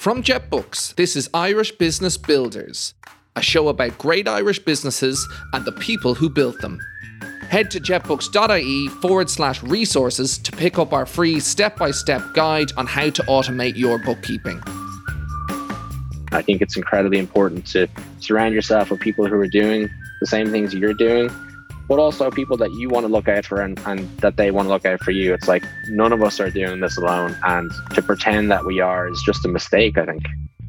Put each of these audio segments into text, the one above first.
From JetBooks, this is Irish Business Builders, a show about great Irish businesses and the people who built them. Head to jetbooks.ie/resources to pick up our free step-by-step guide on how to automate your bookkeeping. I think it's incredibly important to surround yourself with people who are doing the same things you're doing, but also people that you want to look out for and that they want to look out for you. It's like none of us are doing this alone, and to pretend that we are is just a mistake, I think.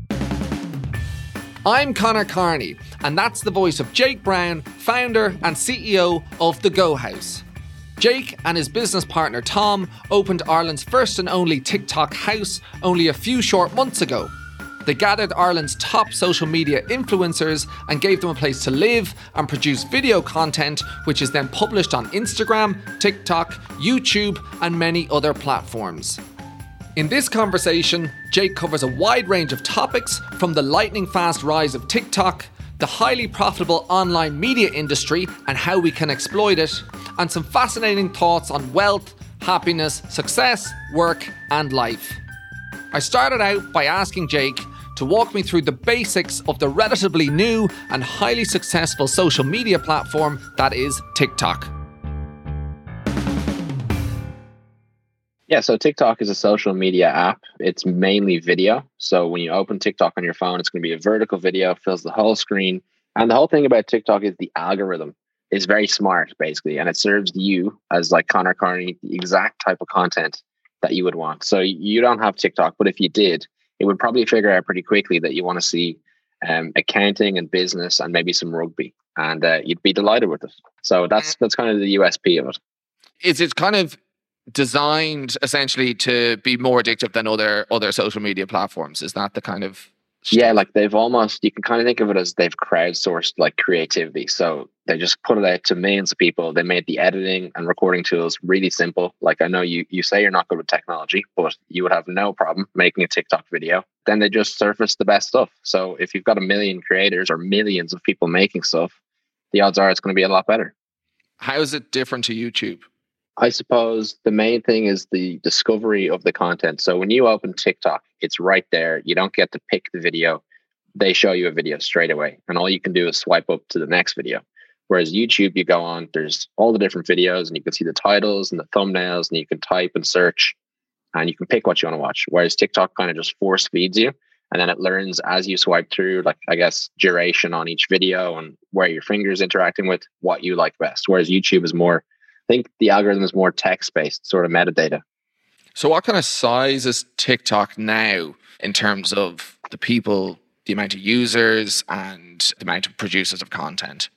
I'm Conor Carney, and that's the voice of Jake Brown, founder and CEO of The Go House. Jake and his business partner Tom opened Ireland's first and only TikTok house only a few short months ago. They gathered Ireland's top social media influencers and gave them a place to live and produce video content, which is then published on Instagram, TikTok, YouTube, and many other platforms. In this conversation, Jake covers a wide range of topics, from the lightning-fast rise of TikTok, the highly profitable online media industry and how we can exploit it, and some fascinating thoughts on wealth, happiness, success, work, and life. I started out by asking Jake to walk me through the basics of the relatively new and highly successful social media platform that is TikTok. Yeah, so TikTok is a social media app. It's mainly video. So when you open TikTok on your phone, it's going to be a vertical video, fills the whole screen. And the whole thing about TikTok is the algorithm is very smart, basically. And it serves you, as like Conor Carney, the exact type of content that you would want. So you don't have TikTok, but if you did, it would probably figure out pretty quickly that you want to see accounting and business and maybe some rugby. And you'd be delighted with it. So that's kind of the USP of it. Is it kind of designed essentially to be more addictive than other social media platforms? Is that the kind of... Yeah, like you can kind of think of it as they've crowdsourced like creativity. So they just put it out to millions of people. They made the editing and recording tools really simple. Like I know you say you're not good with technology, but you would have no problem making a TikTok video. Then they just surface the best stuff. So if you've got a million creators or millions of people making stuff, the odds are it's going to be a lot better. How is it different to YouTube? I suppose the main thing is the discovery of the content. So when you open TikTok, it's right there. You don't get to pick the video. They show you a video straight away. And all you can do is swipe up to the next video. Whereas YouTube, you go on, there's all the different videos and you can see the titles and the thumbnails and you can type and search and you can pick what you want to watch. Whereas TikTok kind of just force feeds you. And then it learns as you swipe through, like, I guess, duration on each video and where your finger's interacting with what you like best. Whereas YouTube is more... I think the algorithm is more text-based, sort of metadata. So what kind of size is TikTok now in terms of the people, the amount of users and the amount of producers of content?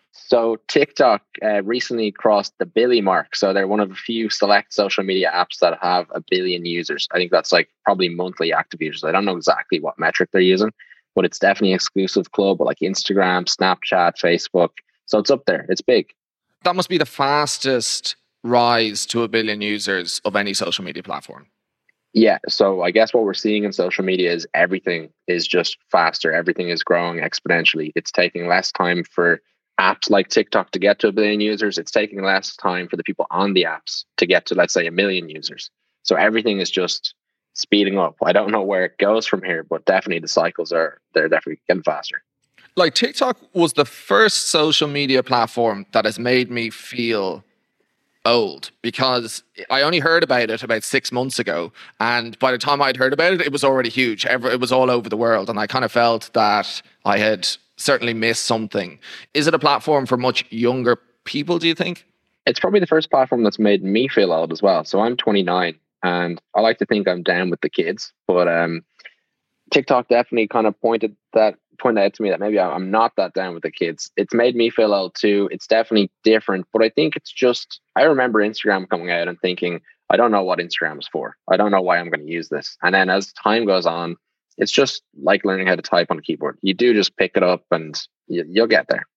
So TikTok recently crossed the billion mark. So they're one of a few select social media apps that have 1 billion users. I think that's like probably monthly active users. I don't know exactly what metric they're using, but it's definitely an exclusive club like Instagram, Snapchat, Facebook. So it's up there. It's big. That must be the fastest rise to 1 billion users of any social media platform. Yeah. So I guess what we're seeing in social media is everything is just faster. Everything is growing exponentially. It's taking less time for apps like TikTok to get to 1 billion users. It's taking less time for the people on the apps to get to, let's say, 1 million users. So everything is just speeding up. I don't know where it goes from here, but definitely the cycles they're definitely getting faster. Like TikTok was the first social media platform that has made me feel old, because I only heard about it about 6 months ago. And by the time I'd heard about it, it was already huge. It was all over the world. And I kind of felt that I had certainly missed something. Is it a platform for much younger people, do you think? It's probably the first platform that's made me feel old as well. So I'm 29 and I like to think I'm down with the kids, but TikTok definitely kind of pointed out to me that maybe I'm not that down with the kids. It's made me feel old too. It's definitely different, but I think it's just, I remember Instagram coming out and thinking, I don't know what Instagram is for. I don't know why I'm going to use this. And then as time goes on, it's just like learning how to type on a keyboard. You do just pick it up and you'll get there.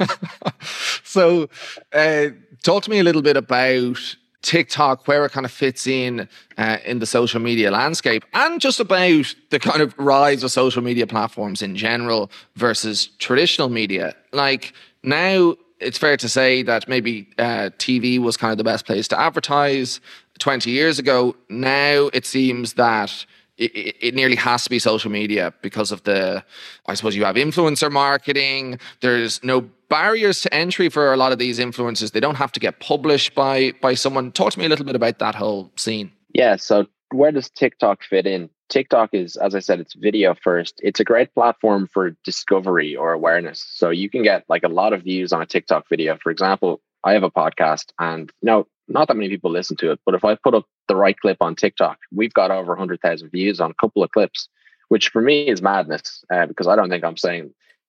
So talk to me a little bit about TikTok, where it kind of fits in the social media landscape, and just about the kind of rise of social media platforms in general versus traditional media. Like now, it's fair to say that maybe TV was kind of the best place to advertise 20 years ago. Now it seems that it nearly has to be social media because of I suppose you have influencer marketing. There's no barriers to entry for a lot of these influencers. They don't have to get published by someone. Talk to me a little bit about that whole scene. Yeah. So where does TikTok fit in? TikTok is, as I said, it's video first. It's a great platform for discovery or awareness. So you can get like a lot of views on a TikTok video. For example, I have a podcast and not that many people listen to it, but if I put up the right clip on TikTok, we've got over 100,000 views on a couple of clips, which for me is madness because I don't think I'm saying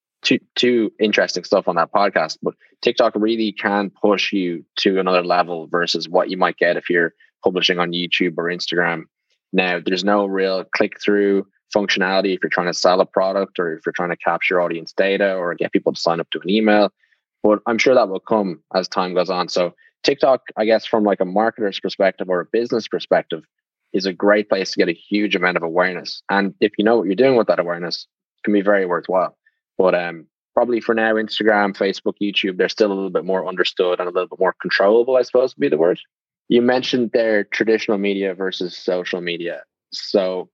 too interesting stuff on that podcast. But TikTok really can push you to another level versus what you might get if you're publishing on YouTube or Instagram. Now, there's no real click-through functionality if you're trying to sell a product or if you're trying to capture audience data or get people to sign up to an email. But I'm sure that will come as time goes on. So TikTok, I guess, from like a marketer's perspective or a business perspective, is a great place to get a huge amount of awareness. And if you know what you're doing with that awareness, it can be very worthwhile. But probably for now, Instagram, Facebook, YouTube, they're still a little bit more understood and a little bit more controllable, I suppose would be the word. You mentioned their traditional media versus social media. So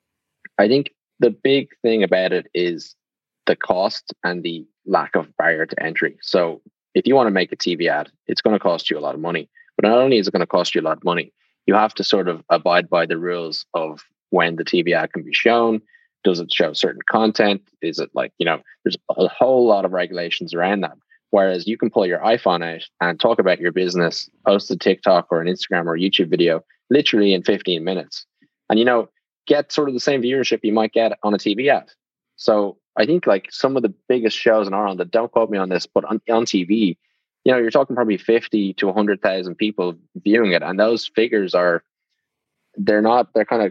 I think the big thing about it is the cost and the lack of barrier to entry. So if you want to make a TV ad, it's going to cost you a lot of money. But not only is it going to cost you a lot of money, you have to sort of abide by the rules of when the TV ad can be shown. Does it show certain content? Is it like, there's a whole lot of regulations around that. Whereas you can pull your iPhone out and talk about your business, post a TikTok or an Instagram or YouTube video literally in 15 minutes. And, get sort of the same viewership you might get on a TV ad. So I think like some of the biggest shows in Ireland, that don't quote me on this, but on TV, you're talking probably 50 to 100,000 people viewing it. And those figures they're not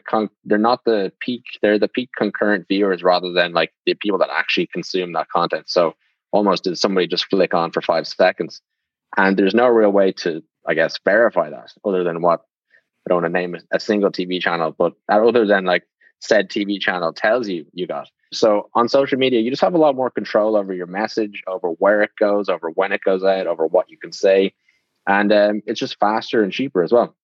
the peak, they're the peak concurrent viewers rather than like the people that actually consume that content. So almost did somebody just flick on for 5 seconds? And there's no real way to, I guess, verify that other than what, I don't want to name a single TV channel, but other than like said TV channel tells you got. So on social media, you just have a lot more control over your message, over where it goes, over when it goes out, over what you can say. And it's just faster and cheaper as well.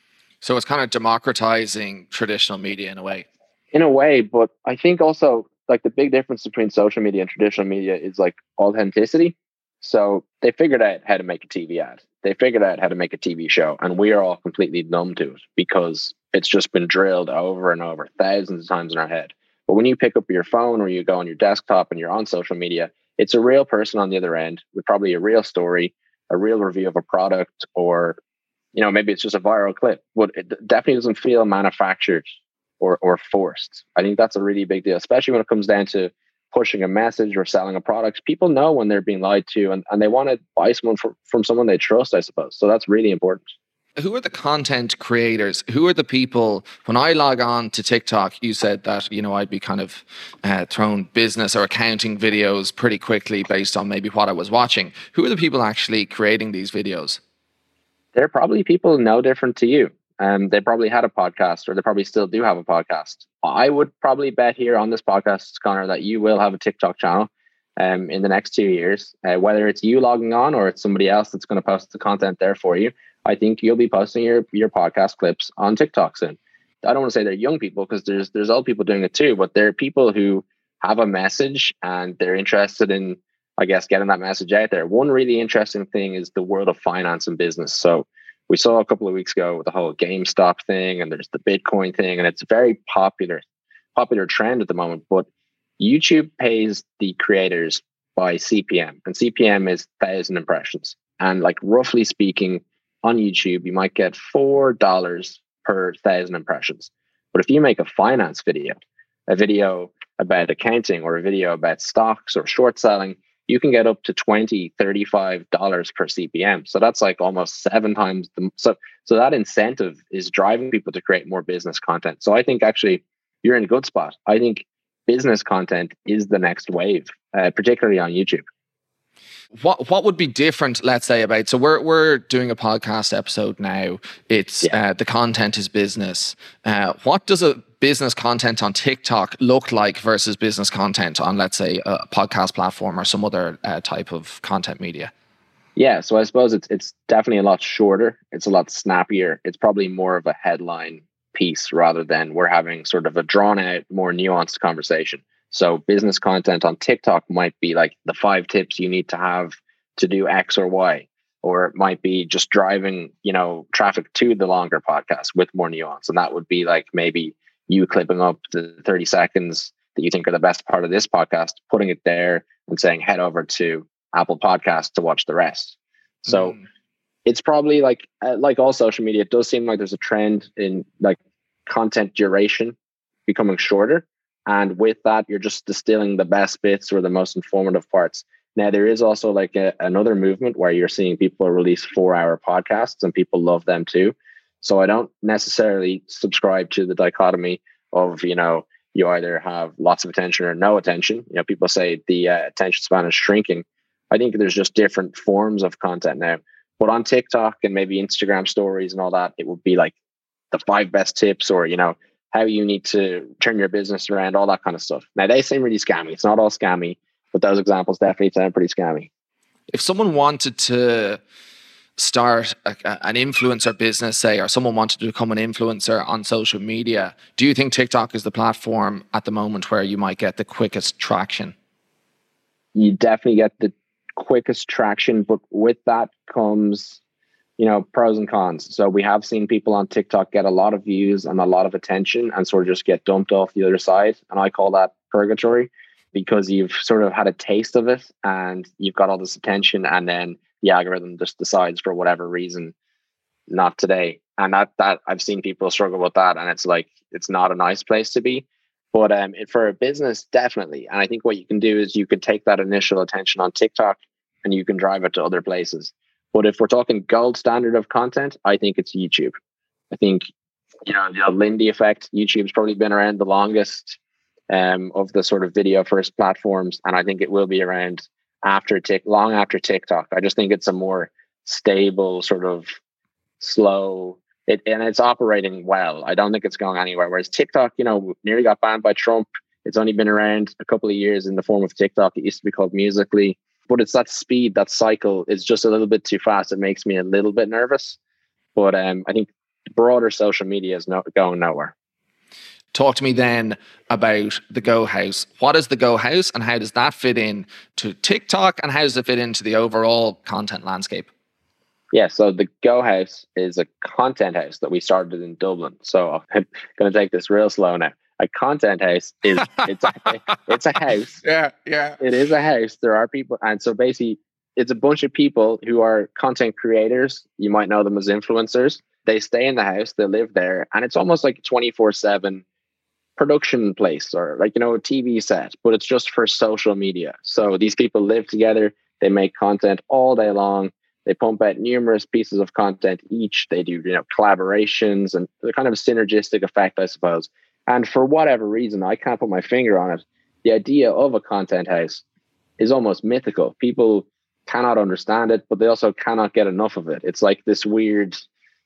So it's kind of democratizing traditional media in a way. In a way, but I think also like the big difference between social media and traditional media is like authenticity. So they figured out how to make a TV ad. They figured out how to make a TV show. And we are all completely numb to it because it's just been drilled over and over thousands of times in our head. But when you pick up your phone or you go on your desktop and you're on social media, it's a real person on the other end with probably a real story, a real review of a product, or, maybe it's just a viral clip. But it definitely doesn't feel manufactured or forced. I think that's a really big deal, especially when it comes down to pushing a message or selling a product. People know when they're being lied to and they want to buy someone from someone they trust, I suppose. So that's really important. Who are the content creators? Who are the people? When I log on to TikTok, you said that, I'd be kind of thrown business or accounting videos pretty quickly based on maybe what I was watching. Who are the people actually creating these videos? They're probably people no different to you. They probably had a podcast, or they probably still do have a podcast. I would probably bet here on this podcast, Connor, that you will have a TikTok channel in the next 2 years. Whether it's you logging on or it's somebody else that's going to post the content there for you, I think you'll be posting your podcast clips on TikTok soon. I don't want to say they're young people because there's old people doing it too, but they're people who have a message and they're interested in, I guess, getting that message out there. One really interesting thing is the world of finance and business. So we saw a couple of weeks ago with the whole GameStop thing, and there's the Bitcoin thing, and it's a very popular trend at the moment. But YouTube pays the creators by CPM, and CPM is 1,000 impressions. And like roughly speaking, on YouTube, you might get $4 per 1,000 impressions. But if you make a finance video, a video about accounting, or a video about stocks or short selling, you can get up to $20, $35 per CPM. So that's like almost 7 times so that incentive is driving people to create more business content. So I think actually you're in a good spot. I think business content is the next wave, particularly on YouTube. What would be different, let's say, about, so we're doing a podcast episode now. It's the content is business. What does a business content on TikTok look like versus business content on, let's say, a podcast platform or some other type of content media? Yeah, so I suppose it's definitely a lot shorter. It's a lot snappier. It's probably more of a headline piece rather than we're having sort of a drawn out, more nuanced conversation. So business content on TikTok might be like the 5 tips you need to have to do X or Y, or it might be just driving, traffic to the longer podcast with more nuance. And that would be like maybe you clipping up the 30 seconds that you think are the best part of this podcast, putting it there and saying, head over to Apple Podcasts to watch the rest. So it's probably like all social media, it does seem like there's a trend in like content duration becoming shorter. And with that, you're just distilling the best bits or the most informative parts. Now, there is also like another movement where you're seeing people release 4-hour podcasts and people love them too. So I don't necessarily subscribe to the dichotomy of, you either have lots of attention or no attention. People say the attention span is shrinking. I think there's just different forms of content now. But on TikTok and maybe Instagram stories and all that, it would be like the 5 best tips or, how you need to turn your business around, all that kind of stuff. Now, they seem really scammy. It's not all scammy, but those examples definitely sound pretty scammy. If someone wanted to start an influencer business, say, or someone wanted to become an influencer on social media, do you think TikTok is the platform at the moment where you might get the quickest traction? You definitely get the quickest traction, but with that comes pros and cons. So we have seen people on TikTok get a lot of views and a lot of attention and sort of just get dumped off the other side. And I call that purgatory, because you've sort of had a taste of it and you've got all this attention, and then the algorithm just decides for whatever reason, not today. And that I've seen people struggle with that, and it's like, it's not a nice place to be. But for a business, definitely. And I think what you can do is you could take that initial attention on TikTok and you can drive it to other places. But if we're talking gold standard of content, I think it's YouTube. I think, the Lindy effect, YouTube's probably been around the longest of the sort of video first platforms. And I think it will be around long after TikTok. I just think it's a more stable, sort of slow, and it's operating well. I don't think it's going anywhere. Whereas TikTok, nearly got banned by Trump. It's only been around a couple of years in the form of TikTok. It used to be called Musical.ly. But it's that speed, that cycle is just a little bit too fast. It makes me a little bit nervous. But I think broader social media is not going nowhere. Talk to me then about the Go House. What is the Go House and how does that fit in to TikTok, and how does it fit into the overall content landscape? Yeah, so the Go House is a content house that we started in Dublin. So I'm going to take this real slow now. A content house is it's a house. Yeah. It is a house. There are people, and so basically, it's a bunch of people who are content creators. You might know them as influencers. They stay in the house. They live there, and it's almost like a 24/7 production place, or like a TV set, but it's just for social media. So these people live together. They make content all day long. They pump out numerous pieces of content each. They do collaborations, and the kind of a synergistic effect, I suppose. And for whatever reason, I can't put my finger on it, the idea of a content house is almost mythical. People cannot understand it, but they also cannot get enough of it. It's like this weird,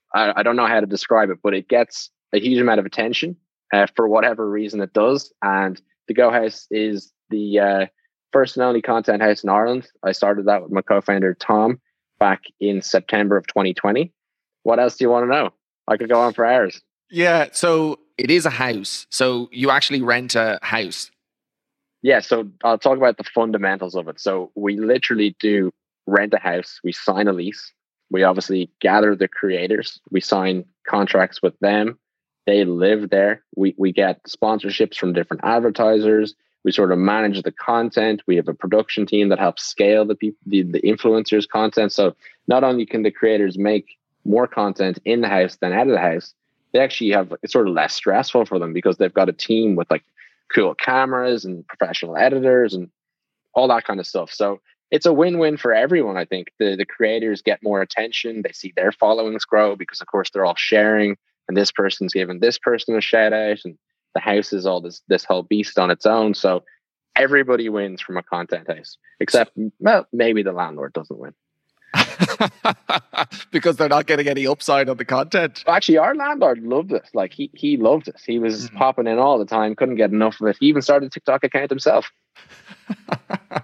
I don't know how to describe it, but it gets a huge amount of attention for whatever reason it does. And the Go House is the first and only content house in Ireland. I started that with my co-founder, Tom, back in September of 2020. What else do you want to know? I could go on for hours. Yeah, so it is a house. So you actually rent a house. Yeah, so I'll talk about the fundamentals of it. So we literally do rent a house. We sign a lease. We obviously gather the creators. We sign contracts with them. They live there. We get sponsorships from different advertisers. We sort of manage the content. We have a production team that helps scale the influencers' content. So not only can the creators make more content in the house than out of the house, they actually have, it's sort of less stressful for them because they've got a team with like cool cameras and professional editors and all that kind of stuff. So it's a win-win for everyone. I think the creators get more attention. They see their followings grow because of course they're all sharing, and this person's giving this person a shout out, and the house is all this whole beast on its own. So everybody wins from a content house, except maybe the landlord doesn't win. Because they're not getting any upside on the content. Actually, our landlord loved it. Like he loved it. He was popping in all the time, couldn't get enough of it. He even started a TikTok account himself.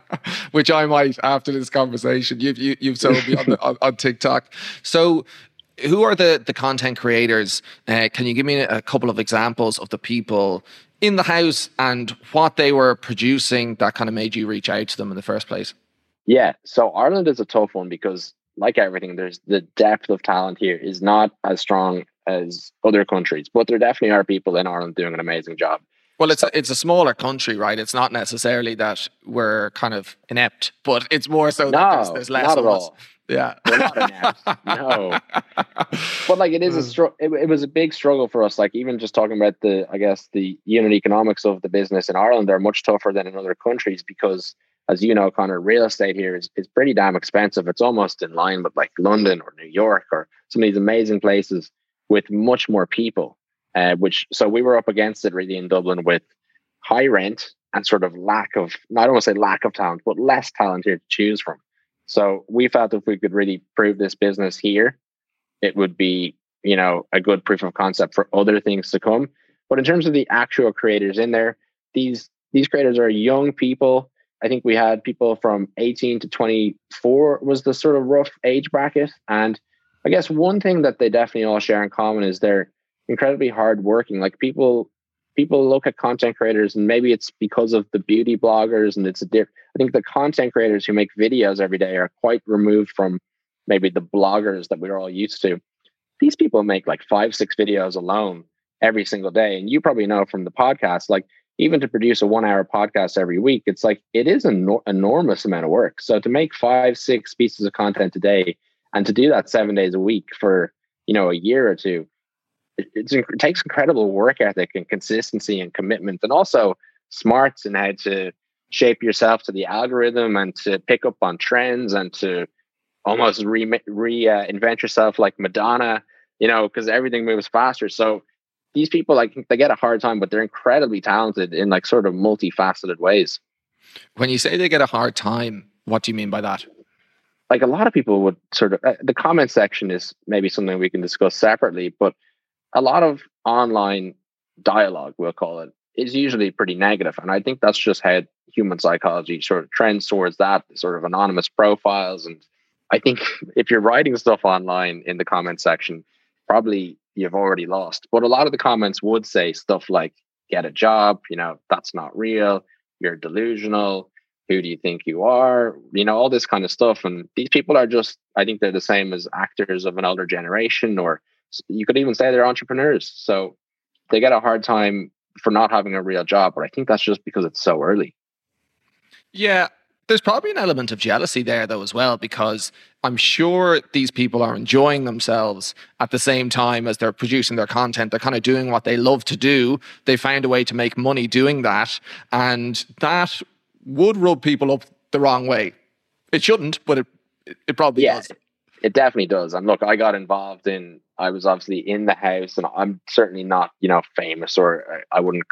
Which I might after this conversation. You've sold me on TikTok. So Who are the content creators? Can you give me a couple of examples of the people in the house and what they were producing that kind of made you reach out to them in the first place? Yeah, so Ireland is a tough one because, like everything, there's the depth of talent here is not as strong as other countries, but there definitely are people in Ireland doing an amazing job. Well, So, it's a smaller country, right? It's not necessarily that we're kind of inept, but it's more so that no, there's less not at of us. all. Yeah. We're not inept. No, but like it is it was a big struggle for us. Like even just talking about I guess the unit economics of the business in Ireland are much tougher than in other countries because, as you know, Connor, real estate here is pretty damn expensive. It's almost in line with like London or New York or some of these amazing places with much more people. Which so we were up against it really in Dublin with high rent and sort of lack of, I don't want to say lack of talent, but less talent here to choose from. So we felt if we could really prove this business here, it would be, a good proof of concept for other things to come. But in terms of the actual creators in there, these creators are young people. I think we had people from 18 to 24 was the sort of rough age bracket. And I guess one thing that they definitely all share in common is they're incredibly hardworking. Like people look at content creators and maybe it's because of the beauty bloggers and I think the content creators who make videos every day are quite removed from maybe the bloggers that we're all used to. These people make like 5, 6 videos alone every single day. And you probably know from the podcast, like even to produce a 1 hour podcast every week, it's like it is an enormous amount of work. So to make 5, 6 pieces of content a day and to do that 7 days a week for, a year or two, it takes incredible work ethic and consistency and commitment, and also smarts in how to shape yourself to the algorithm and to pick up on trends and to almost reinvent yourself like Madonna, because everything moves faster. So these people, like, they get a hard time, but they're incredibly talented in like sort of multifaceted ways. When you say they get a hard time, what do you mean by that? Like a lot of people would sort of, the comment section is maybe something we can discuss separately, but a lot of online dialogue, we'll call it, is usually pretty negative. And I think that's just how human psychology sort of trends towards that sort of anonymous profiles. And I think if you're writing stuff online in the comment section, probably you've already lost. But a lot of the comments would say stuff like, get a job, that's not real, you're delusional, who do you think you are, all this kind of stuff. And these people are just, I think they're the same as actors of an older generation, or you could even say they're entrepreneurs. So they get a hard time for not having a real job. But I think that's just because it's so early. Yeah, there's probably an element of jealousy there, though, as well, because I'm sure these people are enjoying themselves at the same time as they're producing their content. They're kind of doing what they love to do. They found a way to make money doing that. And that would rub people up the wrong way. It shouldn't, but it probably does. It definitely does. And look, I was obviously in the house, and I'm certainly not, famous, or I wouldn't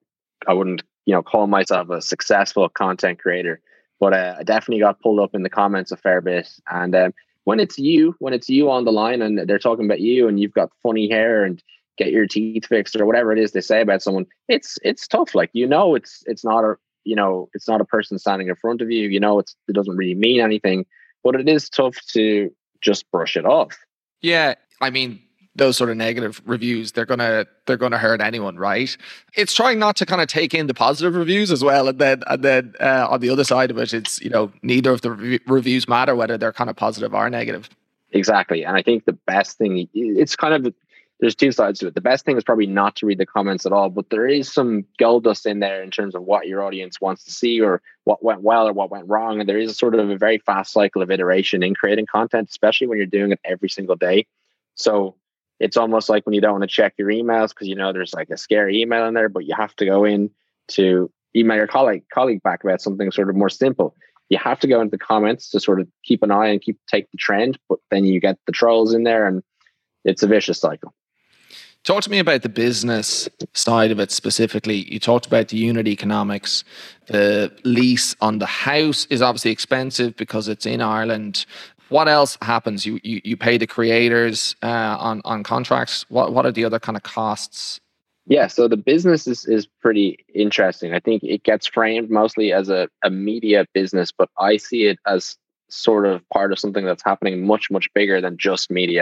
call myself a successful content creator, but I definitely got pulled up in the comments a fair bit. And when it's you on the line and they're talking about you and you've got funny hair and get your teeth fixed or whatever it is they say about someone, it's tough. Like, it's not a person standing in front of you, it doesn't really mean anything, but it is tough to just brush it off. Yeah, I mean, those sort of negative reviews, they're gonna hurt anyone, right? It's trying not to kind of take in the positive reviews as well, and then on the other side of it, it's neither of the reviews matter whether they're kind of positive or negative. Exactly, and I think the best thing, it's kind of, there's two sides to it. The best thing is probably not to read the comments at all, but there is some gold dust in there in terms of what your audience wants to see or what went well or what went wrong. And there is sort of a very fast cycle of iteration in creating content, especially when you're doing it every single day. So it's almost like when you don't want to check your emails because there's like a scary email in there, but you have to go in to email your colleague back about something sort of more simple. You have to go into the comments to sort of keep an eye and take the trend, but then you get the trolls in there and it's a vicious cycle. Talk to me about the business side of it specifically. You talked about the unit economics. The lease on the house is obviously expensive because it's in Ireland. What else happens? You pay the creators on contracts. What are the other kind of costs? Yeah, so the business is pretty interesting. I think it gets framed mostly as a media business, but I see it as sort of part of something that's happening much, much bigger than just media.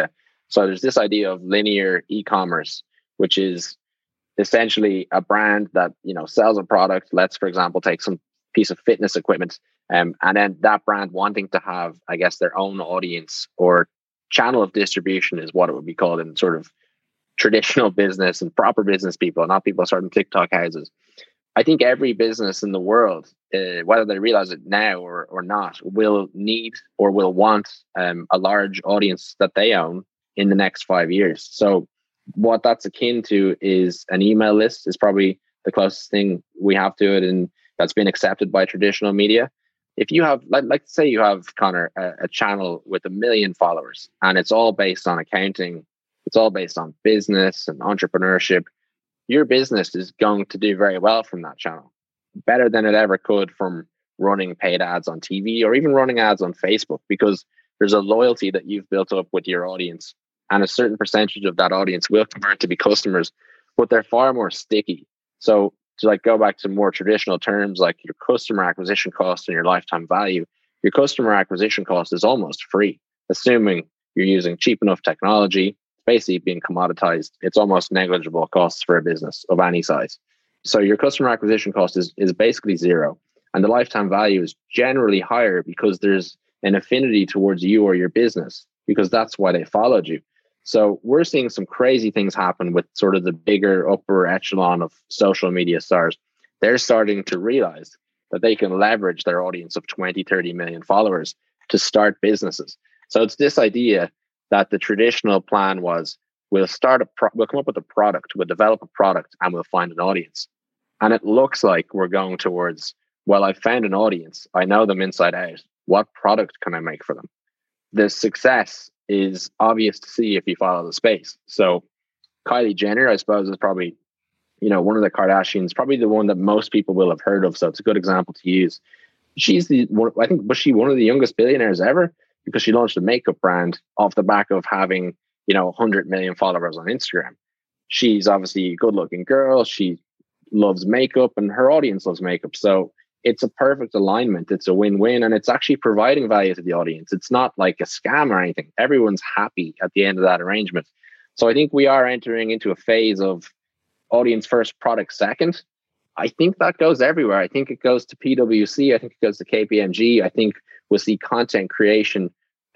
So there's this idea of linear e-commerce, which is essentially a brand that, sells a product. Let's, for example, take some piece of fitness equipment, and then that brand wanting to have, I guess, their own audience or channel of distribution is what it would be called in sort of traditional business and proper business people, not people starting TikTok houses. I think every business in the world, whether they realize it now or not, will need or will want a large audience that they own in the next 5 years. So what that's akin to is an email list is probably the closest thing we have to it, and that's been accepted by traditional media. If you have, like say you have, Connor, a channel with 1 million followers, and it's all based on accounting, it's all based on business and entrepreneurship, your business is going to do very well from that channel, better than it ever could from running paid ads on TV or even running ads on Facebook, because there's a loyalty that you've built up with your audience, and a certain percentage of that audience will convert to be customers, but they're far more sticky. So to go back to more traditional terms, like your customer acquisition cost and your lifetime value, your customer acquisition cost is almost free, assuming you're using cheap enough technology. It's basically being commoditized. It's almost negligible costs for a business of any size. So your customer acquisition cost is basically zero. And the lifetime value is generally higher because there's an affinity towards you or your business, because that's why they followed you. So we're seeing some crazy things happen with sort of the bigger upper echelon of social media stars. They're starting to realize that they can leverage their audience of 20, 30 million followers to start businesses. So it's this idea that the traditional plan was, we'll come up with a product, we'll develop a product, and we'll find an audience. And it looks like we're going towards, well, I've found an audience, I know them inside out. What product can I make for them? The success is obvious to see if you follow the space. So Kylie Jenner, I suppose, is probably, one of the Kardashians, probably the one that most people will have heard of. So it's a good example to use. She's was she one of the youngest billionaires ever? Because she launched a makeup brand off the back of having, 100 million followers on Instagram. She's obviously a good looking girl. She loves makeup and her audience loves makeup. So it's a perfect alignment. It's a win-win, and it's actually providing value to the audience. It's not like a scam or anything. Everyone's happy at the end of that arrangement. So I think we are entering into a phase of audience first, product second. I think that goes everywhere. I think it goes to PwC. I think it goes to KPMG. I think we'll see content creation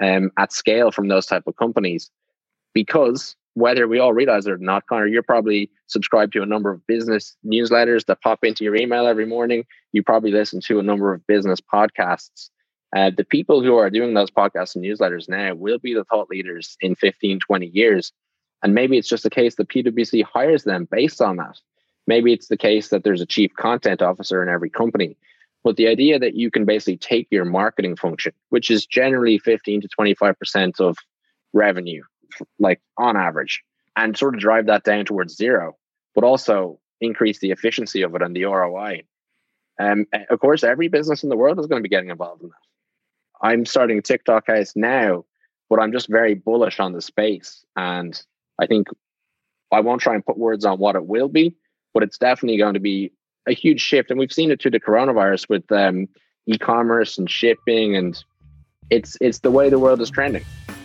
at scale from those type of companies, because whether we all realize it or not, Connor, you're probably subscribed to a number of business newsletters that pop into your email every morning. You probably listen to a number of business podcasts. The people who are doing those podcasts and newsletters now will be the thought leaders in 15, 20 years. And maybe it's just a case that PwC hires them based on that. Maybe it's the case that there's a chief content officer in every company. But the idea that you can basically take your marketing function, which is generally 15 to 25% of revenue, like on average, and sort of drive that down towards zero, but also increase the efficiency of it and the ROI. Of course, every business in the world is going to be getting involved in that. I'm starting a TikTok house now, but I'm just very bullish on the space. And I think I won't try and put words on what it will be, but it's definitely going to be a huge shift. And we've seen it through the coronavirus with e-commerce and shipping, and it's the way the world is trending.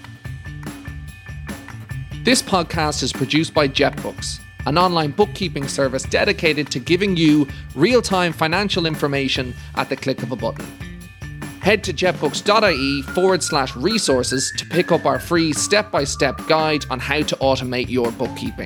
This podcast is produced by JetBooks, an online bookkeeping service dedicated to giving you real-time financial information at the click of a button. Head to jetbooks.ie/resources to pick up our free step-by-step guide on how to automate your bookkeeping.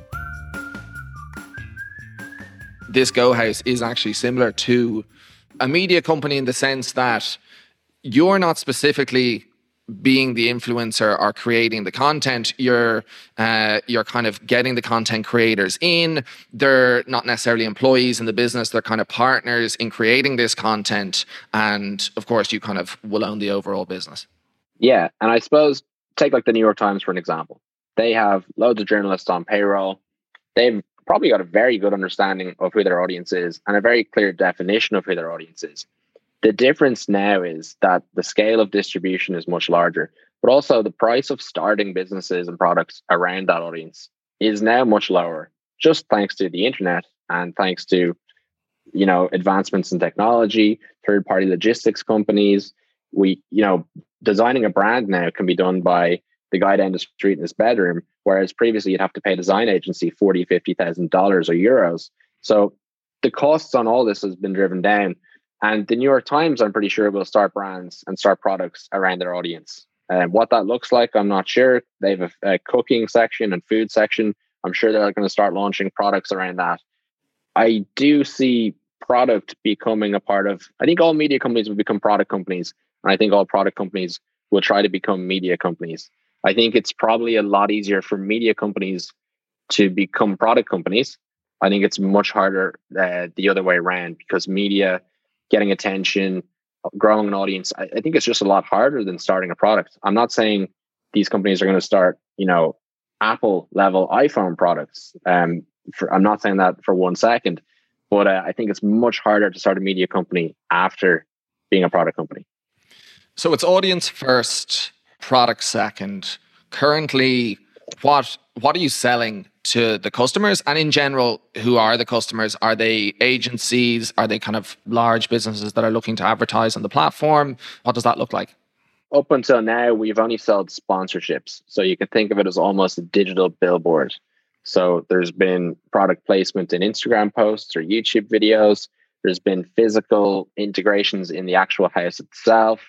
This Go House is actually similar to a media company in the sense that you're not specifically being the influencer or creating the content. You're kind of getting the content creators in. They're not necessarily employees in the business. They're kind of partners in creating this content. And of course, you kind of will own the overall business. Yeah. And I suppose take like the New York Times for an example. They have loads of journalists on payroll. They've probably got a very good understanding of who their audience is and a very clear definition of who their audience is. The difference now is that the scale of distribution is much larger, but also the price of starting businesses and products around that audience is now much lower, just thanks to the internet and thanks to, advancements in technology, third-party logistics companies. Designing a brand now can be done by the guy down the street in his bedroom, whereas previously you'd have to pay a design agency $40,000, $50,000 or euros. So the costs on all this has been driven down. And the New York Times, I'm pretty sure, will start brands and start products around their audience. And what that looks like, I'm not sure. They have a cooking section and food section. I'm sure they're going to start launching products around that. I do see product becoming a part of, I think all media companies will become product companies. And I think all product companies will try to become media companies. I think it's probably a lot easier for media companies to become product companies. I think it's much harder the other way around, because media, getting attention, growing an audience, I think it's just a lot harder than starting a product. I'm not saying these companies are going to start, Apple level iPhone products. I'm not saying that for 1 second, but I think it's much harder to start a media company after being a product company. So it's audience first, product second. Currently, what are you selling to the customers? And in general, who are the customers? Are they agencies? Are they kind of large businesses that are looking to advertise on the platform? What does that look like? Up until now, we've only sold sponsorships. So you can think of it as almost a digital billboard. So there's been product placement in Instagram posts or YouTube videos. There's been physical integrations in the actual house itself.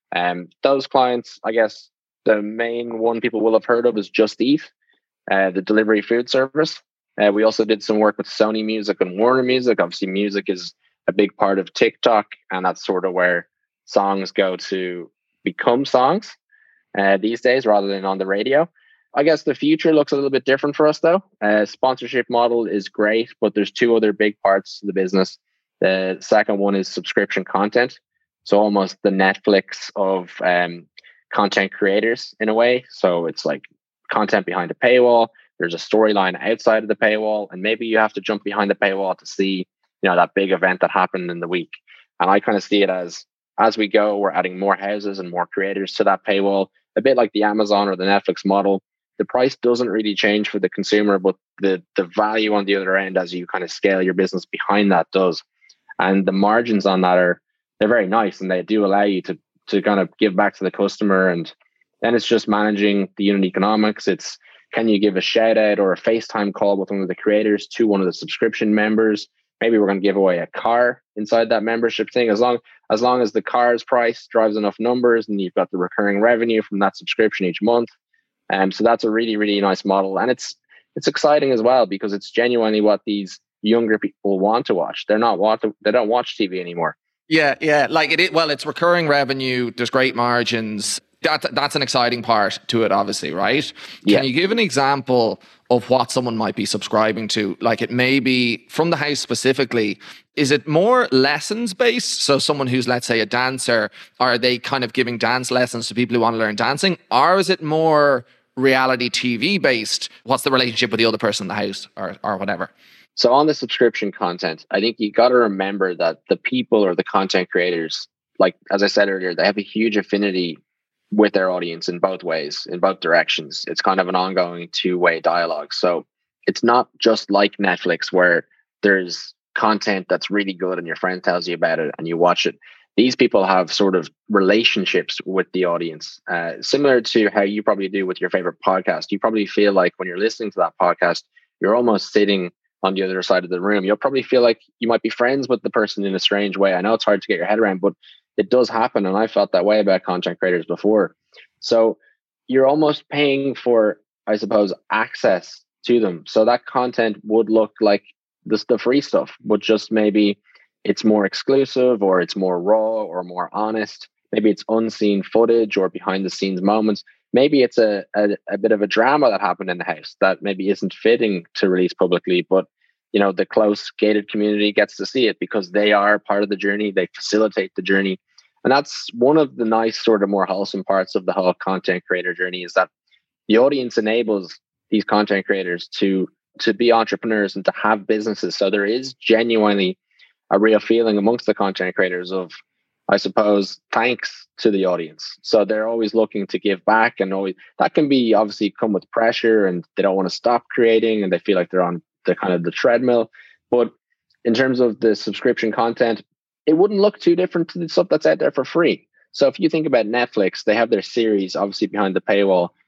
Those clients, I guess, the main one people will have heard of is Just Eat, the delivery food service. We also did some work with Sony Music and Warner Music. Obviously, music is a big part of TikTok, and that's sort of where songs go to become songs these days rather than on the radio. I guess the future looks a little bit different for us, though. Sponsorship model is great, but there's two other big parts of the business. The second one is subscription content. So almost the Netflix of content creators in a way. So it's like content behind a paywall. There's a storyline outside of the paywall, and maybe you have to jump behind the paywall to see, that big event that happened in the week. And I kind of see it as we go, we're adding more houses and more creators to that paywall, a bit like the Amazon or the Netflix model. The price doesn't really change for the consumer, but the value on the other end, as you kind of scale your business behind that, does. And the margins on that they're very nice, and they do allow you to kind of give back to the customer. And then it's just managing the unit economics. It's, can you give a shout out or a FaceTime call with one of the creators to one of the subscription members? Maybe we're going to give away a car inside that membership thing. As long as the car's price drives enough numbers, and you've got the recurring revenue from that subscription each month. So that's a really, really nice model. And it's exciting as well, because it's genuinely what these younger people want to watch. They don't watch TV anymore. Yeah. Like it's recurring revenue. There's great margins. That's an exciting part to it, obviously, right? Yeah. Can you give an example of what someone might be subscribing to? Like, it may be from the house specifically. Is it more lessons based? So someone who's, let's say, a dancer, are they kind of giving dance lessons to people who want to learn dancing? Or is it more reality TV based? What's the relationship with the other person in the house or whatever? So on the subscription content, I think you got to remember that the people or the content creators, like, as I said earlier, they have a huge affinity with their audience in both ways, in both directions. It's kind of an ongoing two-way dialogue. So it's not just like Netflix, where there's content that's really good and your friend tells you about it and you watch it. These people have sort of relationships with the audience, similar to how you probably do with your favorite podcast. You probably feel like when you're listening to that podcast, you're almost sitting on the other side of the room. You'll probably feel like you might be friends with the person in a strange way. I know it's hard to get your head around, but it does happen. And I felt that way about content creators before. So you're almost paying for, I suppose, access to them. So that content would look like the free stuff, but just maybe it's more exclusive, or it's more raw, or more honest. Maybe it's unseen footage or behind the scenes moments. Maybe it's a bit of a drama that happened in the house that maybe isn't fitting to release publicly, but the close gated community gets to see it because they are part of the journey. They facilitate the journey. And that's one of the nice, sort of more wholesome parts of the whole content creator journey, is that the audience enables these content creators to be entrepreneurs and to have businesses. So there is genuinely a real feeling amongst the content creators of, I suppose, thanks to the audience. So they're always looking to give back, and always that can be obviously come with pressure, and they don't want to stop creating, and they feel like they're on the kind of the treadmill. But in terms of the subscription content, it wouldn't look too different to the stuff that's out there for free. So if you think about Netflix, they have their series obviously behind the paywall.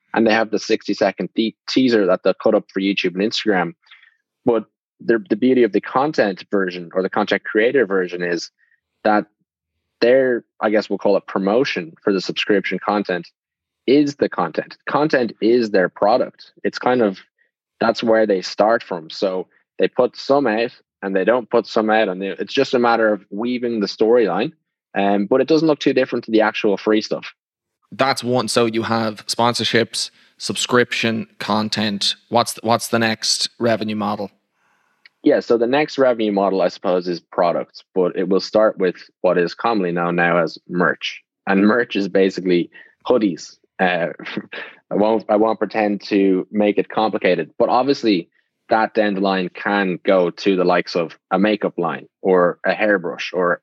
and they have the 60-second teaser that they'll cut up for YouTube and Instagram. But the beauty of the content version or the content creator version is that their, I guess we'll call it promotion for the subscription content, is the content. Content is their product. It's kind of, that's where they start from. So they put some out and they don't put some out, and it's just a matter of weaving the storyline. But it doesn't look too different to the actual free stuff. That's one. So you have sponsorships, subscription content. What's the next revenue model? Yeah, so the next revenue model, I suppose, is products, but it will start with what is commonly known now as merch. And merch is basically hoodies. I won't pretend to make it complicated, but obviously that down the line can go to the likes of a makeup line or a hairbrush or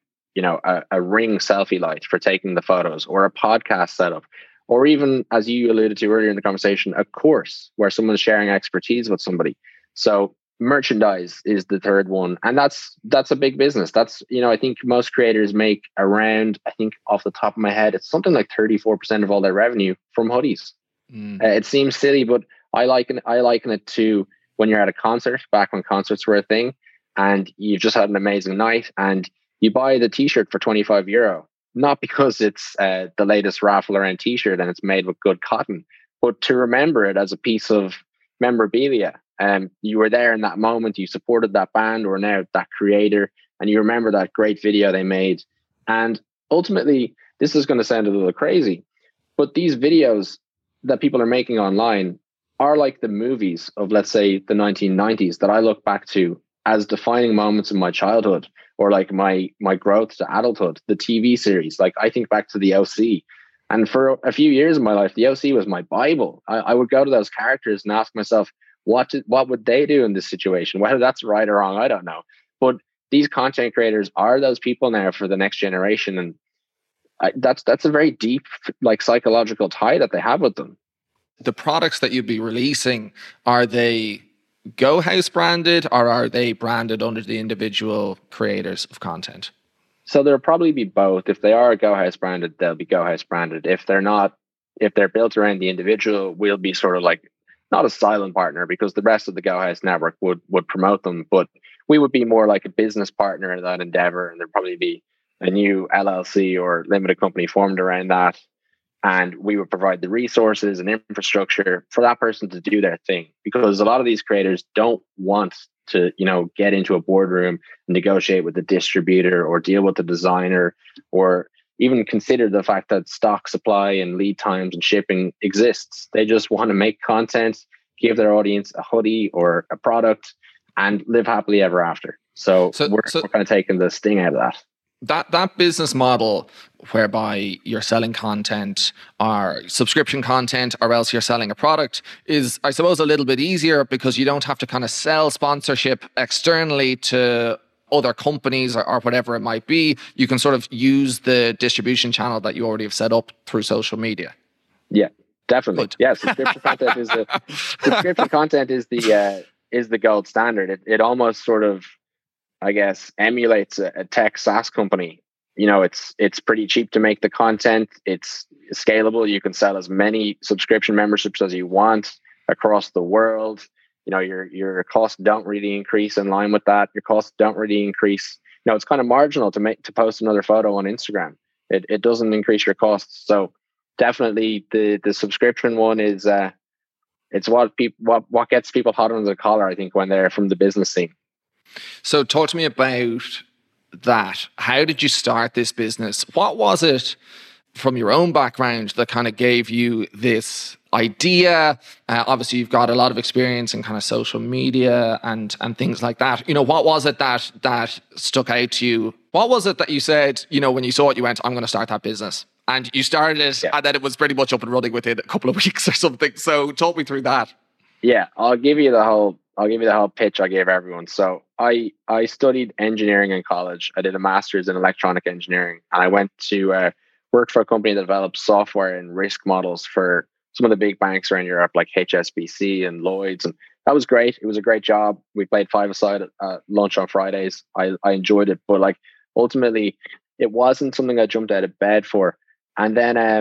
a Ring selfie light for taking the photos, or a podcast setup, or even, as you alluded to earlier in the conversation, a course where someone's sharing expertise with somebody. So merchandise is the third one, and that's a big business. That's, I think most creators make around, I think off the top of my head, it's something like 34% of all their revenue from hoodies. It seems silly, but I liken it to when you're at a concert, back when concerts were a thing, and you've just had an amazing night, and you buy the t-shirt for €25, not because it's the latest raffle around t-shirt and it's made with good cotton, but to remember it as a piece of memorabilia. You were there in that moment, you supported that band or now that creator, and you remember that great video they made. And ultimately, this is going to sound a little crazy, but these videos that people are making online are like the movies of, let's say, the 1990s that I look back to as defining moments in my childhood, or like my growth to adulthood. The TV series, like I think back to the OC, and for a few years of my life, the OC was my Bible. I would go to those characters and ask myself, what would they do in this situation? Whether that's right or wrong, I don't know. But these content creators are those people now for the next generation, and that's a very deep, like, psychological tie that they have with them. The products that you'd be releasing, are they Go House branded, or are they branded under the individual creators of content? So there'll probably be both. If they are Go House branded, they'll be Go House branded. If they're not, if they're built around the individual, we'll be sort of like not a silent partner, because the rest of the Go House network would promote them, but we would be more like a business partner in that endeavor, and there'd probably be a new LLC or limited company formed around that. And we would provide the resources and infrastructure for that person to do their thing, because a lot of these creators don't want to, get into a boardroom and negotiate with the distributor or deal with the designer, or even consider the fact that stock supply and lead times and shipping exists. They just want to make content, give their audience a hoodie or a product, and live happily ever after. So we're kind of taking the sting out of that. That business model whereby you're selling content or subscription content, or else you're selling a product, is, I suppose, a little bit easier, because you don't have to kind of sell sponsorship externally to other companies or whatever it might be. You can sort of use the distribution channel that you already have set up through social media. Yeah, definitely. Good. Yeah, subscription content is the gold standard. It almost sort of, I guess, emulates a tech SaaS company. It's pretty cheap to make the content. It's scalable. You can sell as many subscription memberships as you want across the world. Your costs don't really increase in line with that. Your costs don't really increase. It's kind of marginal to post another photo on Instagram. It doesn't increase your costs. So definitely the subscription one is it's what gets people hot under the collar, I think, when they're from the business scene. So talk to me about that. How did you start this business? What was it from your own background that kind of gave you this idea? Obviously, you've got a lot of experience in kind of social media and things like that. What was it that stuck out to you? What was it that you said, when you saw it, you went, I'm going to start that business? And you started it, and then it was pretty much up and running within a couple of weeks or something. So talk me through that. Yeah, I'll give you the whole pitch I gave everyone. So I studied engineering in college. I did a master's in electronic engineering, and I went to work for a company that develops software and risk models for some of the big banks around Europe, like HSBC and Lloyd's. And that was great. It was a great job. We played five-a-side at lunch on Fridays. I enjoyed it, but ultimately it wasn't something I jumped out of bed for. And then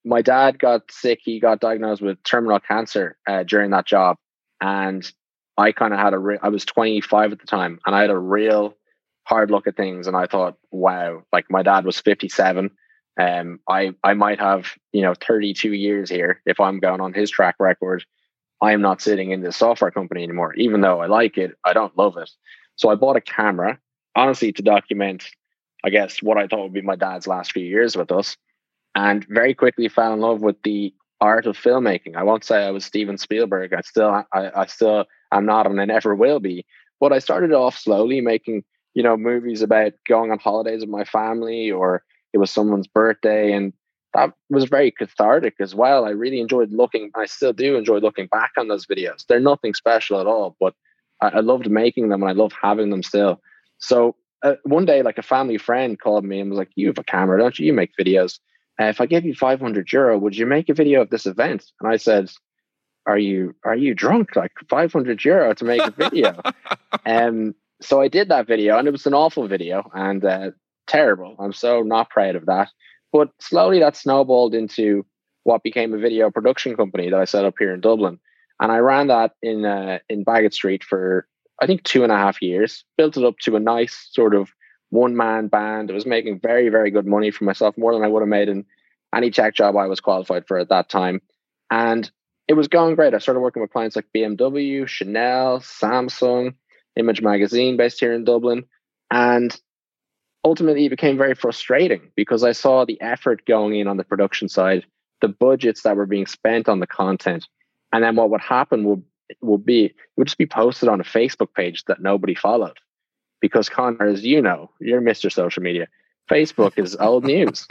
my dad got sick. He got diagnosed with terminal cancer during that job. And I kind of had I was 25 at the time, and I had a real hard look at things. And I thought, wow, like my dad was 57. I might have, 32 years here if I'm going on his track record. I am not sitting in this software company anymore, even though I like it. I don't love it. So I bought a camera, honestly, to document, I guess, what I thought would be my dad's last few years with us, and very quickly fell in love with the art of filmmaking. I won't say I was Steven Spielberg. I still am not, and I never will be. But I started off slowly making, movies about going on holidays with my family, or it was someone's birthday, and that was very cathartic as well. I really enjoyed I still do enjoy looking back on those videos. They're nothing special at all, but I loved making them, and I love having them still. So one day, like, a family friend called me and was like, "You have a camera, don't you? You make videos. If I gave you €500, would you make a video of this event?" And I said, are you drunk? Like, €500 to make a video? So I did that video, and it was an awful video and terrible. I'm so not proud of that. But slowly that snowballed into what became a video production company that I set up here in Dublin. And I ran that in Baggot Street for, I think, 2.5 years, built it up to a nice sort of one-man band. It was making very, very good money for myself, more than I would have made in any tech job I was qualified for at that time. And it was going great. I started working with clients like BMW, Chanel, Samsung, Image Magazine based here in Dublin. And ultimately, it became very frustrating because I saw the effort going in on the production side, the budgets that were being spent on the content. And then what would happen would just be posted on a Facebook page that nobody followed. Because, Connor, as you know, you're Mr. Social Media. Facebook is old news.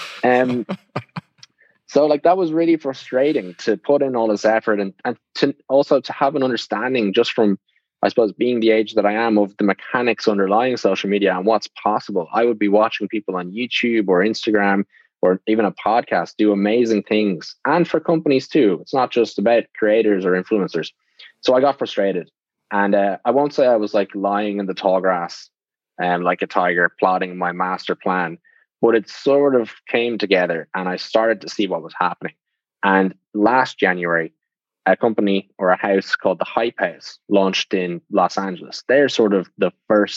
So, like, that was really frustrating to put in all this effort and to also to have an understanding just from, I suppose, being the age that I am, of the mechanics underlying social media and what's possible. I would be watching people on YouTube or Instagram or even a podcast do amazing things, and for companies too. It's not just about creators or influencers. So I got frustrated, and I won't say I was like lying in the tall grass like a tiger plotting my master plan, but it sort of came together and I started to see what was happening. And last January, a company or a house called the Hype House launched in Los Angeles. They're sort of the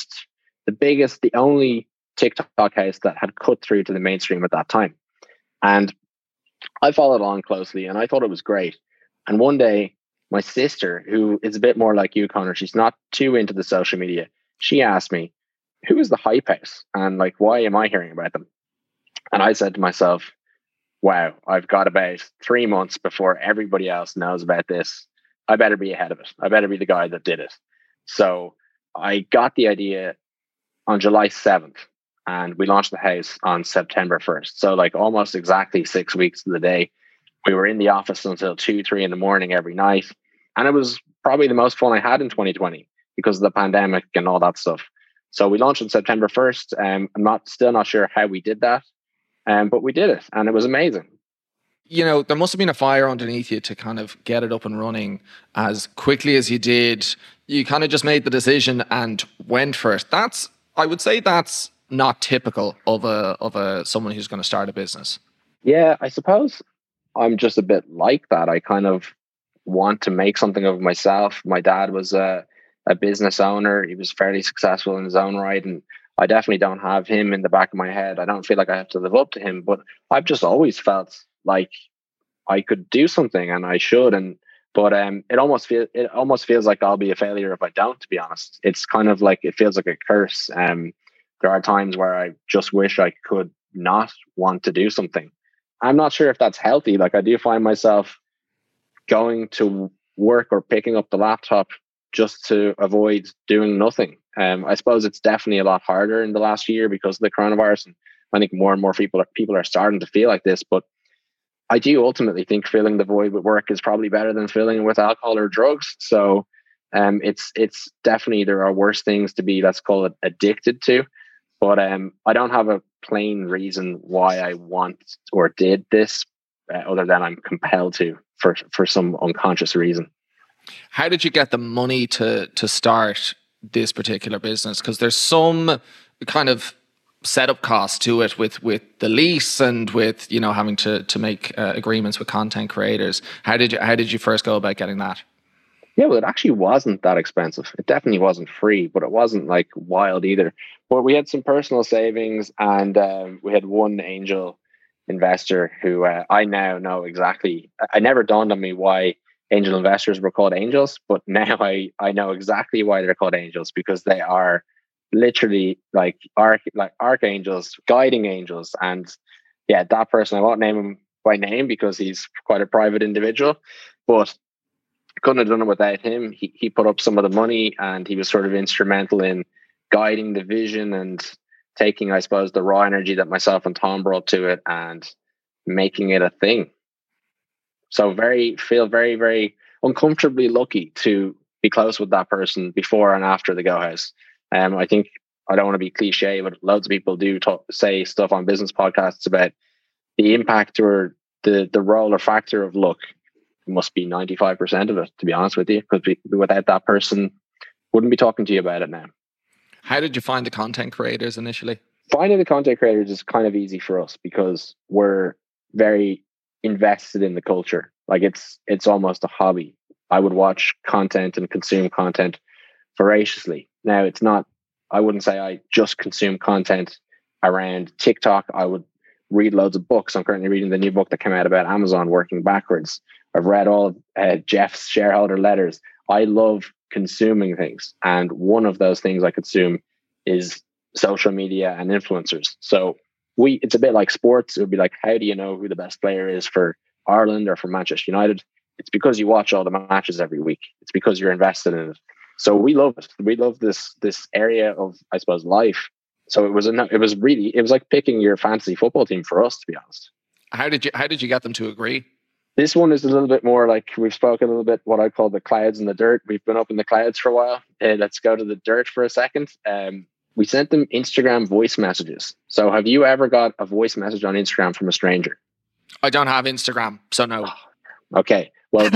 biggest, the only TikTok house that had cut through to the mainstream at that time. And I followed along closely and I thought it was great. And one day, my sister, who is a bit more like you, Connor, she's not too into the social media, she asked me, who is the Hype House? And like, why am I hearing about them? And I said to myself, wow, I've got about 3 months before everybody else knows about this. I better be ahead of it. I better be the guy that did it. So I got the idea on July 7th and we launched the house on September 1st. So like almost exactly 6 weeks to the day. We were in the office until 2-3 in the morning every night. And it was probably the most fun I had in 2020 because of the pandemic and all that stuff. So we launched on September 1st. I'm still not sure how we did that. But we did it and it was amazing. There must have been a fire underneath you to kind of get it up and running as quickly as you did. You kind of just made the decision and went for it. I would say that's not typical of someone who's going to start a business. Yeah, I suppose I'm just a bit like that. I kind of want to make something of myself. My dad was a business owner. He was fairly successful in his own right, and I definitely don't have him in the back of my head. I don't feel like I have to live up to him, but I've just always felt like I could do something and I should. But it almost feels like I'll be a failure if I don't, to be honest. It's kind of like, it feels like a curse. There are times where I just wish I could not want to do something. I'm not sure if that's healthy. Like, I do find myself going to work or picking up the laptop just to avoid doing nothing. I suppose it's definitely a lot harder in the last year because of the coronavirus, and I think more and more people are starting to feel like this. But I do ultimately think filling the void with work is probably better than filling it with alcohol or drugs. So it's definitely, there are worse things to be, let's call it, addicted to. But I don't have a plain reason why I want or did this, other than I'm compelled to for some unconscious reason. How did you get the money to start this particular business? Because there's some kind of setup costs to it with the lease and with, you know, having to make agreements with content creators. How did you first go about getting that? Yeah, well, it actually wasn't that expensive. It definitely wasn't free, but it wasn't like wild either. But we had some personal savings, and we had one angel investor who I now know exactly. I never dawned on me why angel investors were called angels, but now I know exactly why they're called angels, because they are literally like archangels, guiding angels. And yeah, that person, I won't name him by name because he's quite a private individual, but couldn't have done it without him. He put up some of the money, and he was sort of instrumental in guiding the vision and taking, I suppose, the raw energy that myself and Tom brought to it and making it a thing. So feel very, very uncomfortably lucky to be close with that person before and after the Go House. I think, I don't want to be cliche, but loads of people do say stuff on business podcasts about the impact or the role or factor of luck. It must be 95% of it, to be honest with you, because without that person, wouldn't be talking to you about it now. How did you find the content creators initially? Finding the content creators is kind of easy for us because we're very invested in the culture. Like it's almost a hobby. I would watch content and consume content voraciously. Now, it's not, I wouldn't say I just consume content around TikTok. I would read loads of books. I'm currently reading the new book that came out about Amazon working backwards. I've read all of Jeff's shareholder letters. I love consuming things. And one of those things I consume is social media and influencers. So it's a bit like sports. It would be like, how do you know who the best player is for Ireland or for Manchester United? It's because you watch all the matches every week. It's because you're invested in it. So we love it. We love this area of, I suppose, life. So it was like picking your fantasy football team for us, to be honest. How did you get them to agree? This one is a little bit more like, we've spoken a little bit what I call the clouds and the dirt. We've been up in the clouds for a while. Let's go to the dirt for a second. We sent them Instagram voice messages. So have you ever got a voice message on Instagram from a stranger? I don't have Instagram, so no. Okay. Well,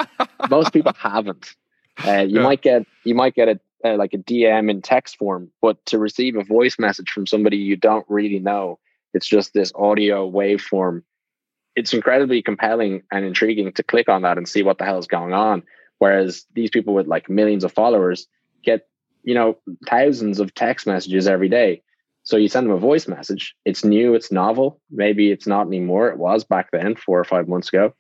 most people haven't. You might get a like a DM in text form, but to receive a voice message from somebody you don't really know, it's just this audio waveform. It's incredibly compelling and intriguing to click on that and see what the hell is going on. Whereas these people with like millions of followers get, thousands of text messages every day. So you send them a voice message. It's new, it's novel. Maybe it's not anymore. It was back then, 4 or 5 months ago.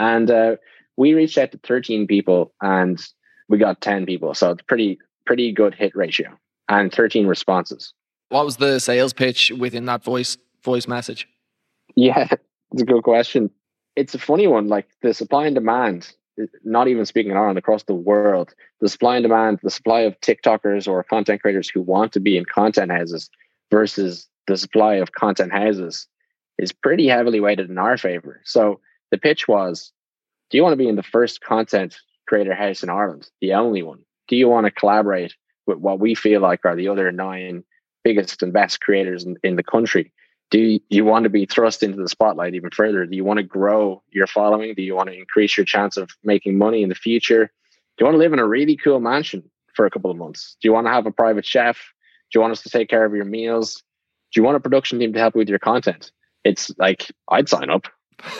And we reached out to 13 people and we got 10 people. So it's pretty good hit ratio and 13 responses. What was the sales pitch within that voice message? Yeah, it's a good question. It's a funny one. Like the supply and demand, not even speaking in Ireland, across the world, the supply and demand, the supply of TikTokers or content creators who want to be in content houses versus the supply of content houses is pretty heavily weighted in our favor. So the pitch was, do you want to be in the first content creator house in Ireland, the only one? Do you want to collaborate with what we feel like are the other 9 biggest and best creators in the country? Do you want to be thrust into the spotlight even further? Do you want to grow your following? Do you want to increase your chance of making money in the future? Do you want to live in a really cool mansion for a couple of months? Do you want to have a private chef? Do you want us to take care of your meals? Do you want a production team to help with your content? It's like, I'd sign up.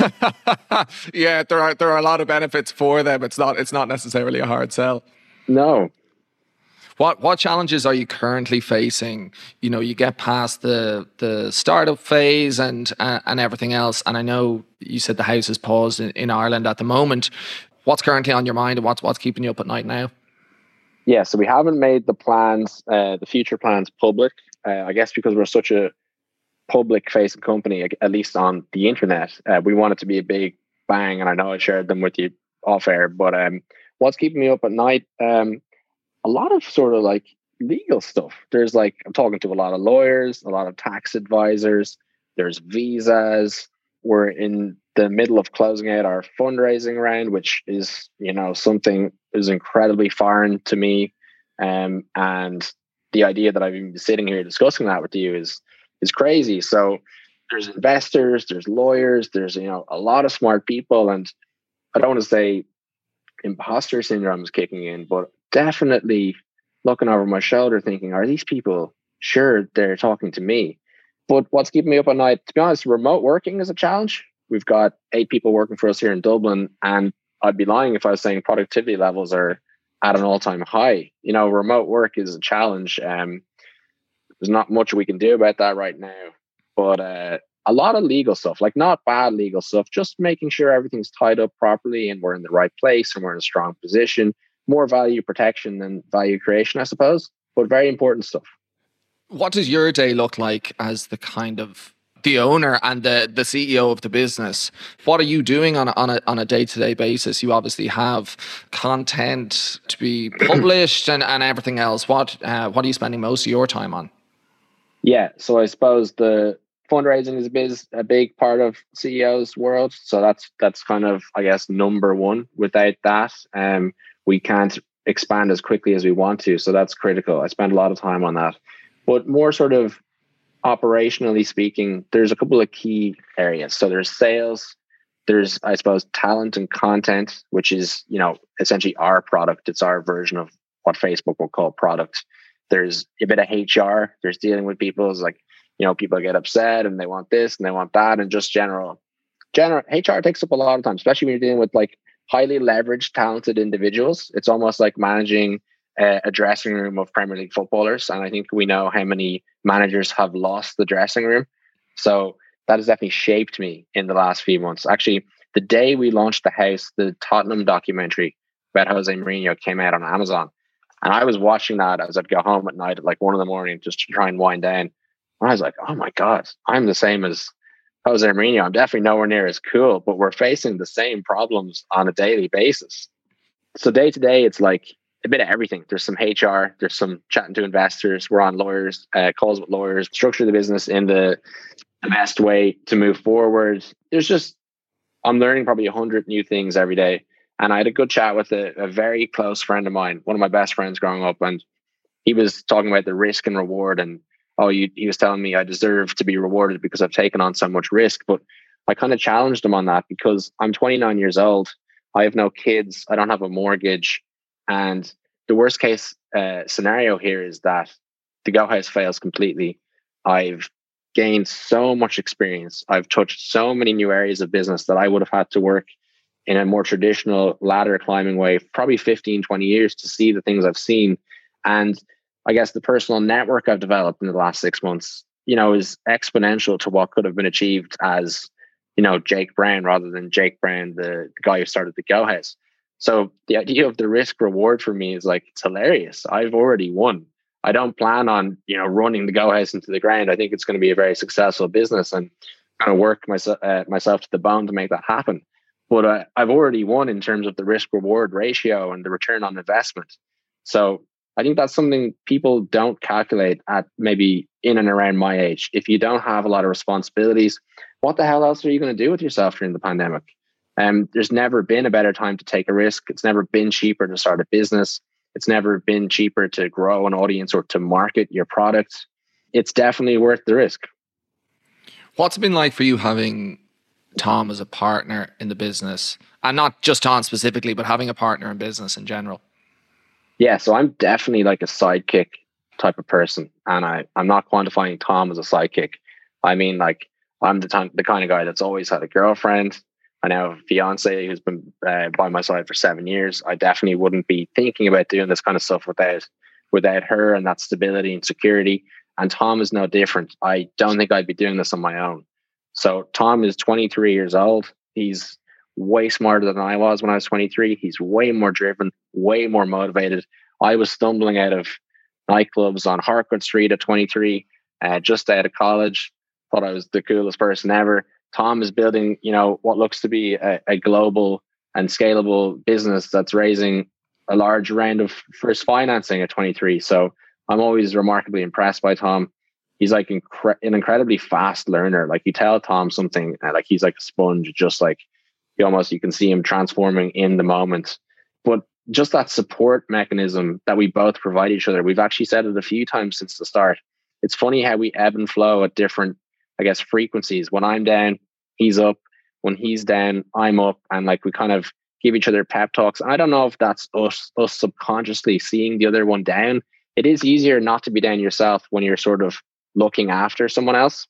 Yeah, there are a lot of benefits for them. It's not necessarily a hard sell. No. What challenges are you currently facing? You get past the startup phase and everything else. And I know you said the house is paused in Ireland at the moment. What's currently on your mind and what's keeping you up at night now? Yeah, so we haven't made the future plans public. I guess because we're such a public-facing company, at least on the internet, we want it to be a big bang. And I know I shared them with you off air, but what's keeping me up at night? A lot of sort of like legal stuff. There's like, I'm talking to a lot of lawyers, a lot of tax advisors. There's visas. We're in the middle of closing out our fundraising round, which is, something is incredibly foreign to me. And the idea that I've been sitting here discussing that with you is crazy. So there's investors, there's lawyers, there's, a lot of smart people. And I don't want to say imposter syndrome is kicking in, but definitely looking over my shoulder thinking, are these people sure they're talking to me? But what's keeping me up at night, to be honest, remote working is a challenge. We've got 8 people working for us here in Dublin, and I'd be lying if I was saying productivity levels are at an all-time high. Remote work is a challenge. There's not much we can do about that right now, but a lot of legal stuff, like not bad legal stuff, just making sure everything's tied up properly and we're in the right place and we're in a strong position. More value protection than value creation, I suppose, but very important stuff. What does your day look like as the owner and the CEO of the business? What are you doing on a day-to-day basis? You obviously have content to be published and everything else. What are you spending most of your time on? Yeah, so I suppose the fundraising is a big part of CEO's world. So that's kind of, I guess, number one. Without that, we can't expand as quickly as we want to. So that's critical. I spend a lot of time on that. But more sort of operationally speaking, there's a couple of key areas. So there's sales, there's, I suppose, talent and content, which is, essentially our product. It's our version of what Facebook will call product. There's a bit of HR. There's dealing with people. It's like, people get upset and they want this and they want that, and just general HR takes up a lot of time, especially when you're dealing with like highly leveraged, talented individuals. It's almost like managing a dressing room of Premier League footballers. And I think we know how many managers have lost the dressing room. So that has definitely shaped me in the last few months. Actually, the day we launched the house, the Tottenham documentary about Jose Mourinho came out on Amazon. And I was watching that as I'd go home at night at like 1 a.m. just to try and wind down. And I was like, oh my God, I'm the same as Jose Mourinho. I'm definitely nowhere near as cool, but we're facing the same problems on a daily basis. So day to day, it's like a bit of everything. There's some HR, there's some chatting to investors. We're on calls with lawyers, structure the business in the best way to move forward. I'm learning probably 100 new things every day. And I had a good chat with a very close friend of mine, one of my best friends growing up. And he was talking about the risk and reward. And he was telling me I deserve to be rewarded because I've taken on so much risk. But I kind of challenged him on that because I'm 29 years old. I have no kids. I don't have a mortgage. And the worst case scenario here is that the Go House fails completely. I've gained so much experience. I've touched so many new areas of business that I would have had to work in a more traditional ladder climbing way, probably 15, 20 years to see the things I've seen. And I guess the personal network I've developed in the last 6 months, is exponential to what could have been achieved as, Jake Brown rather than Jake Brown, the guy who started the Go House. So the idea of the risk reward for me is like, it's hilarious. I've already won. I don't plan on, running the Go House into the ground. I think it's going to be a very successful business and kind of work myself to the bone to make that happen. But I've already won in terms of the risk reward ratio and the return on investment. So I think that's something people don't calculate at maybe in and around my age. If you don't have a lot of responsibilities, what the hell else are you going to do with yourself during the pandemic? There's never been a better time to take a risk. It's never been cheaper to start a business. It's never been cheaper to grow an audience or to market your product. It's definitely worth the risk. What's it been like for you having Tom as a partner in the business? And not just Tom specifically, but having a partner in business in general. Yeah, so I'm definitely like a sidekick type of person. And I'm not quantifying Tom as a sidekick. I mean, like, I'm the kind of guy that's always had a girlfriend. I now have a fiance who's been by my side for 7 years. I definitely wouldn't be thinking about doing this kind of stuff without her and that stability and security. And Tom is no different. I don't think I'd be doing this on my own. So Tom is 23 years old. He's way smarter than I was when I was 23. He's way more driven, way more motivated. I was stumbling out of nightclubs on Harcourt Street at 23, just out of college. Thought I was the coolest person ever. Tom is building, what looks to be a global and scalable business that's raising a large round of first financing at 23. So I'm always remarkably impressed by Tom. He's like an incredibly fast learner. Like, you tell Tom something, like he's like a sponge, just like you can see him transforming in the moment. But just that support mechanism that we both provide each other, we've actually said it a few times since the start. It's funny how we ebb and flow at different, I guess, frequencies. When I'm down, he's up. When he's down, I'm up. And like, we kind of give each other pep talks. And I don't know if that's us subconsciously seeing the other one down. It is easier not to be down yourself when you're sort of looking after someone else.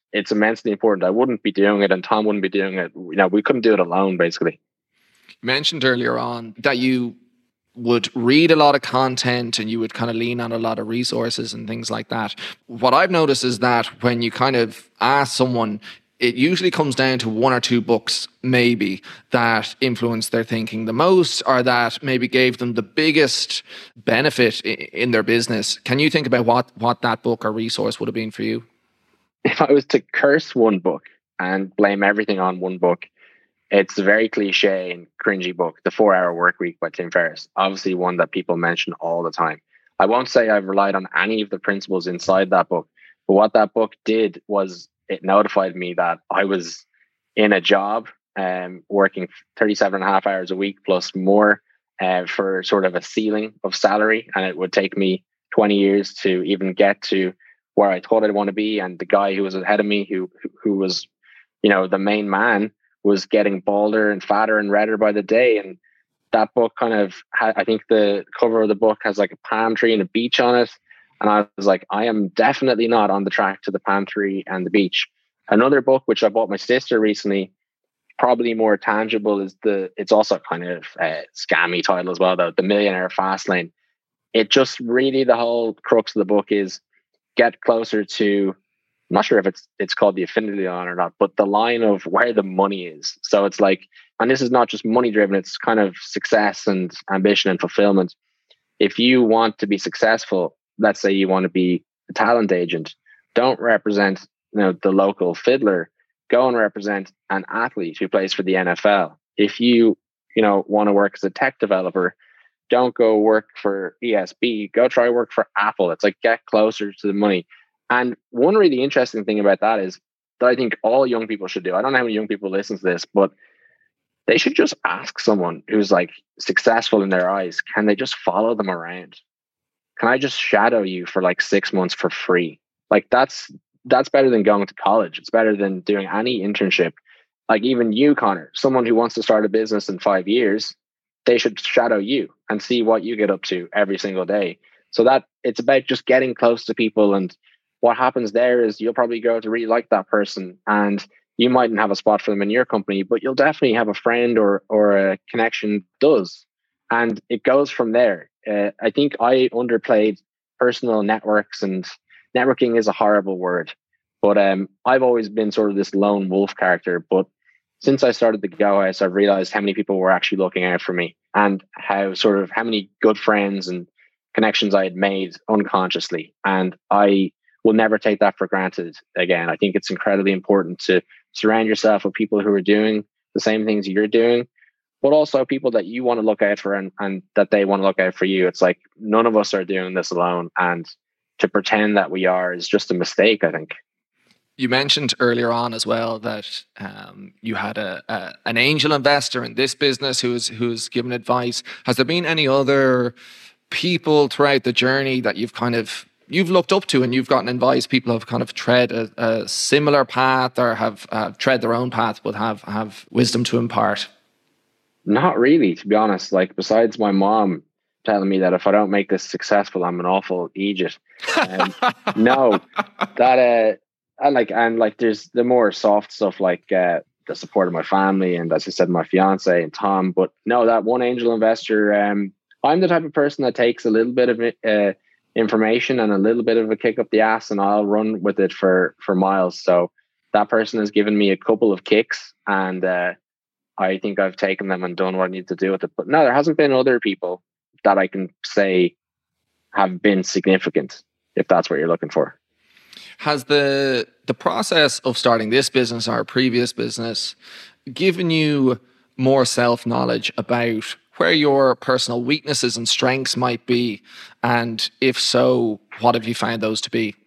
it's immensely important. I wouldn't be doing it and Tom wouldn't be doing it. We couldn't do it alone, basically. You mentioned earlier on that you would read a lot of content and you would kind of lean on a lot of resources and things like that. What I've noticed is that when you kind of ask someone, it usually comes down to one or two books maybe that influenced their thinking the most, or that maybe gave them the biggest benefit in their business. Can you think about what that book or resource would have been for you? If I was to curse one book and blame everything on one book, it's a very cliche and cringy book, The 4 Hour Workweek by Tim Ferriss. Obviously one that people mention all the time. I won't say I've relied on any of the principles inside that book, but what that book did was it notified me that I was in a job working 37 and a half hours a week plus more for sort of a ceiling of salary. And it would take me 20 years to even get to where I thought I'd want to be. And the guy who was ahead of me, who was, the main man, was getting balder and fatter and redder by the day. And that book kind of I think the cover of the book has like a palm tree and a beach on it. And I was like, I am definitely not on the track to the palm tree and the beach. Another book, which I bought my sister recently, probably more tangible, is it's also kind of a scammy title as well, though, The Millionaire Fastlane. It just really, the whole crux of the book is get closer to, I'm not sure if it's called the affinity line or not, but the line of where the money is. So it's like, and this is not just money driven, it's kind of success and ambition and fulfillment. If you want to be successful, let's say you want to be a talent agent, don't represent the local fiddler. Go and represent an athlete who plays for the NFL. If you want to work as a tech developer, don't go work for ESB. Go try work for Apple. It's like, get closer to the money. And one really interesting thing about that is that I think all young people should do. I don't know how many young people listen to this, but they should just ask someone who's like successful in their eyes, can they just follow them around? Can I just shadow you for like 6 months for free? Like that's better than going to college. It's better than doing any internship. Like even you, Connor, someone who wants to start a business in 5 years, they should shadow you and see what you get up to every single day. So that it's about just getting close to people. And what happens there is you'll probably grow to really like that person, and you mightn't have a spot for them in your company, but you'll definitely have a friend or a connection does. And it goes from there. I think I underplayed personal networks, and networking is a horrible word, but I've always been sort of this lone wolf character. But since I started the Go House, I've realized how many people were actually looking out for me, and how many good friends and connections I had made unconsciously. And I will never take that for granted again. I think it's incredibly important to surround yourself with people who are doing the same things you're doing, but also people that you want to look out for and that they want to look out for you. It's like none of us are doing this alone. And to pretend that we are is just a mistake, I think. You mentioned earlier on as well that you had an angel investor in this business who's given advice. Has there been any other people throughout the journey that you've looked up to and you've gotten advice? People have kind of tread a similar path, or have tread their own path, but have wisdom to impart? Not really, to be honest. Like, besides my mom telling me that if I don't make this successful, I'm an awful idiot. No, that and there's the more soft stuff, like the support of my family, and as I said, my fiance and Tom. But no, that one angel investor, I'm the type of person that takes a little bit of information and a little bit of a kick up the ass, and I'll run with it for miles. So that person has given me a couple of kicks, and I think I've taken them and done what I need to do with it. But no, there hasn't been other people that I can say have been significant, if that's what you're looking for. Has the process of starting this business or a previous business given you more self-knowledge about where your personal weaknesses and strengths might be? And if so, what have you found those to be?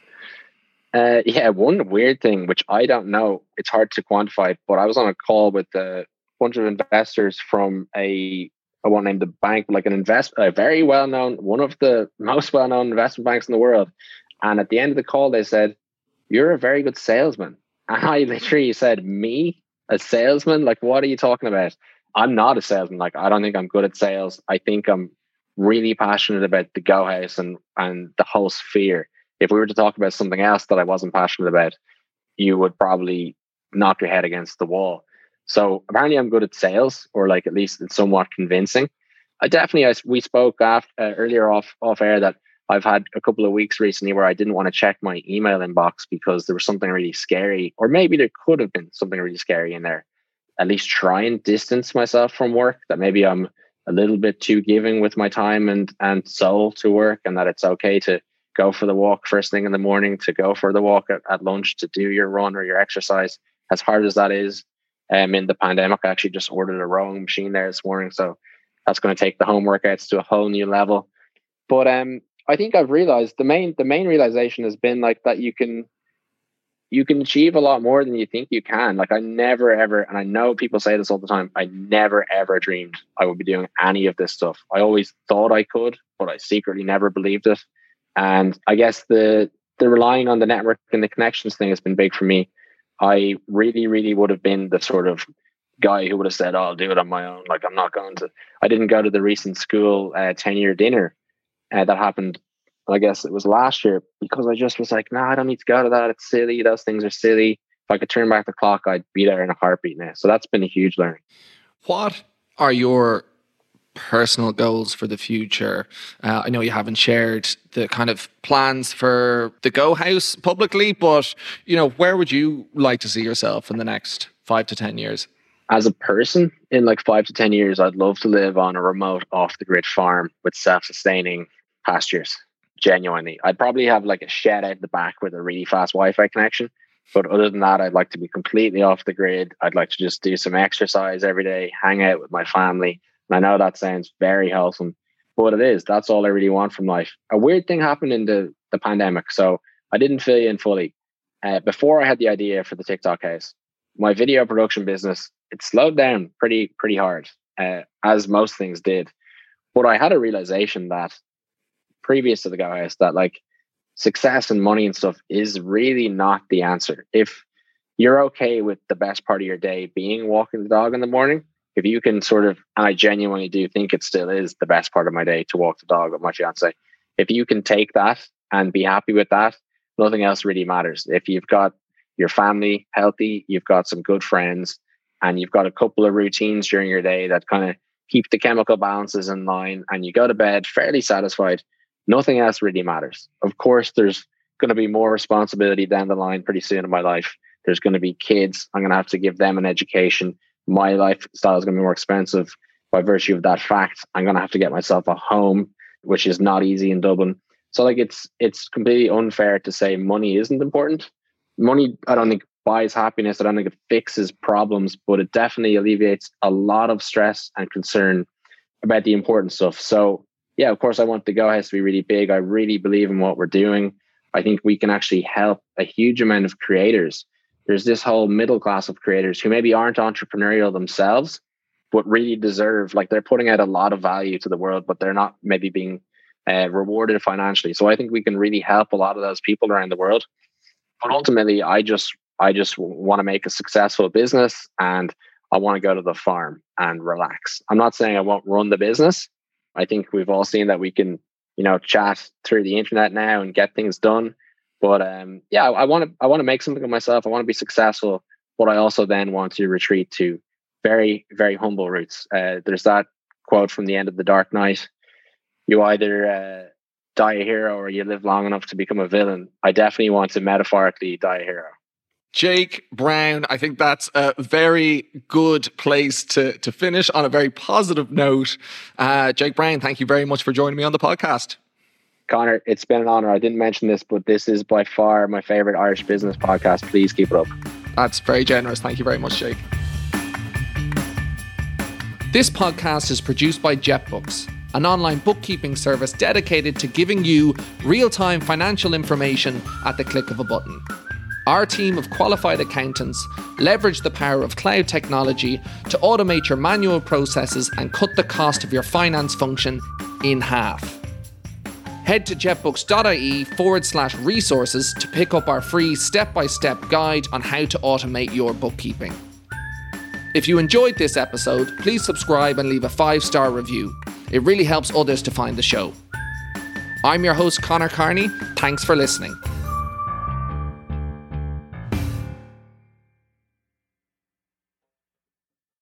One weird thing, which I don't know, it's hard to quantify, but I was on a call with a bunch of investors from I won't name the bank, like a very well-known, one of the most well-known investment banks in the world. And at the end of the call, they said, "You're a very good salesman." And I literally said, "Me, a salesman? Like, what are you talking about? I'm not a salesman. Like, I don't think I'm good at sales. I think I'm really passionate about the Go House and the whole sphere. If we were to talk about something else that I wasn't passionate about, you would probably knock your head against the wall. So apparently I'm good at sales, or like at least it's somewhat convincing. We spoke earlier off air that I've had a couple of weeks recently where I didn't want to check my email inbox because there was something really scary, or maybe there could have been something really scary in there. At least try and distance myself from work, that maybe I'm a little bit too giving with my time and soul to work, and that it's okay to go for the walk first thing in the morning, to go for the walk at lunch, to do your run or your exercise, as hard as that is. In the pandemic, I actually just ordered a rowing machine there this morning, so that's going to take the home workouts to a whole new level. But I think I've realized the main realization has been like that you can achieve a lot more than you think you can. Like I never ever, and I know people say this all the time, I never ever dreamed I would be doing any of this stuff. I always thought I could, but I secretly never believed it. And I guess the relying on the network and the connections thing has been big for me. I really, really would have been the sort of guy who would have said, oh, I'll do it on my own. Like I didn't go to the recent school 10-year dinner that happened, I guess it was last year, because I just was like, nah, I don't need to go to that. It's silly. Those things are silly. If I could turn back the clock, I'd be there in a heartbeat now. So that's been a huge learning. What are your personal goals for the future? I know you haven't shared the kind of plans for the Go House publicly, but where would you like to see yourself in the next 5 to 10 years? As a person, in like 5 to 10 years, I'd love to live on a remote off-the-grid farm with self-sustaining pastures. Genuinely, I'd probably have like a shed out the back with a really fast Wi-Fi connection. But other than that, I'd like to be completely off the grid. I'd like to just do some exercise every day, hang out with my family. And I know that sounds very wholesome, but it is. That's all I really want from life. A weird thing happened in the pandemic. So I didn't fill you in fully. Before I had the idea for the TikTok House, my video production business, it slowed down pretty hard, as most things did. But I had a realization that previous to the Go House, that like success and money and stuff is really not the answer. If you're okay with the best part of your day being walking the dog in the morning, if you can sort of, and I genuinely do think it still is the best part of my day to walk the dog with my fiance. If you can take that and be happy with that, nothing else really matters. If you've got your family healthy, you've got some good friends, and you've got a couple of routines during your day that kind of keep the chemical balances in line, and you go to bed fairly satisfied, nothing else really matters. Of course, there's going to be more responsibility down the line pretty soon in my life. There's going to be kids. I'm going to have to give them an education. My lifestyle is going to be more expensive by virtue of that fact. I'm going to have to get myself a home, which is not easy in Dublin. So like it's completely unfair to say money isn't important. Money, I don't think buys happiness. I don't think it fixes problems, but it definitely alleviates a lot of stress and concern about the important stuff. So yeah, of course, I want the Go House to be really big. I really believe in what we're doing. I think we can actually help a huge amount of creators. There's this whole middle class of creators who maybe aren't entrepreneurial themselves, but really deserve, like they're putting out a lot of value to the world, but they're not maybe being rewarded financially. So I think we can really help a lot of those people around the world. But ultimately, I just want to make a successful business, and I want to go to the farm and relax. I'm not saying I won't run the business. I think we've all seen that we can, chat through the internet now and get things done. But yeah, I want to make something of myself. I want to be successful, but I also then want to retreat to very, very humble roots. There's that quote from the end of The Dark Knight: "You either die a hero or you live long enough to become a villain." I definitely want to metaphorically die a hero. Jake Brown, I think that's a very good place to finish on a very positive note. Jake Brown, thank you very much for joining me on the podcast. Connor, it's been an honor. I didn't mention this, but this is by far my favorite Irish business podcast. Please keep it up. That's very generous. Thank you very much, Jake. This podcast is produced by JetBooks, an online bookkeeping service dedicated to giving you real-time financial information at the click of a button. Our team of qualified accountants leverage the power of cloud technology to automate your manual processes and cut the cost of your finance function in half. Head to jetbooks.ie/resources to pick up our free step-by-step guide on how to automate your bookkeeping. If you enjoyed this episode, please subscribe and leave a 5-star review. It really helps others to find the show. I'm your host, Connor Carney. Thanks for listening.